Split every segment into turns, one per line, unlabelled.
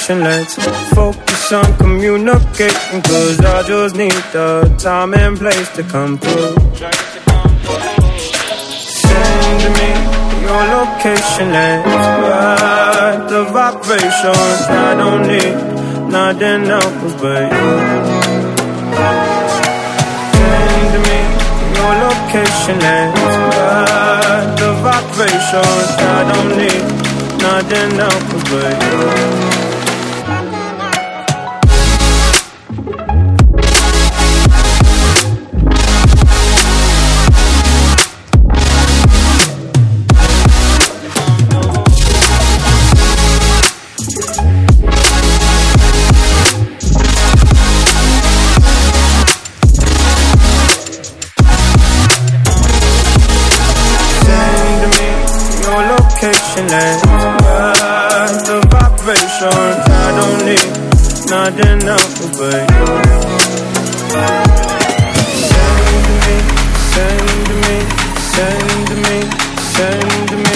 location, let's focus on communicating, cause I just need the time and place to come through. Send me your location, let's ride the vibrations. I don't need nothing else but you. Send me your location, let's ride the vibrations. I don't need nothing else but you. Let's ride the vibrations. I don't need nothing else but you. Send me, send me, send me, send me,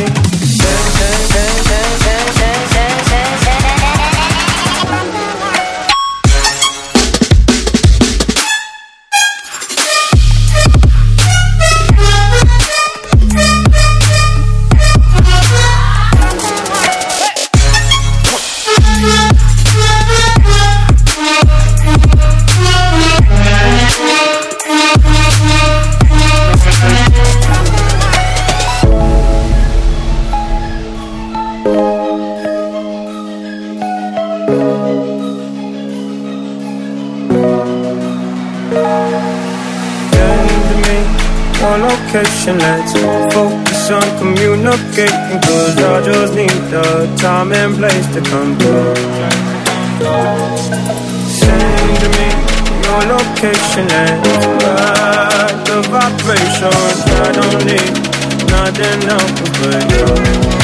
location, let's focus on communicating, cause I just need the time and place to come through. Send me your location, let's ride the vibrations. I don't need nothing else but you.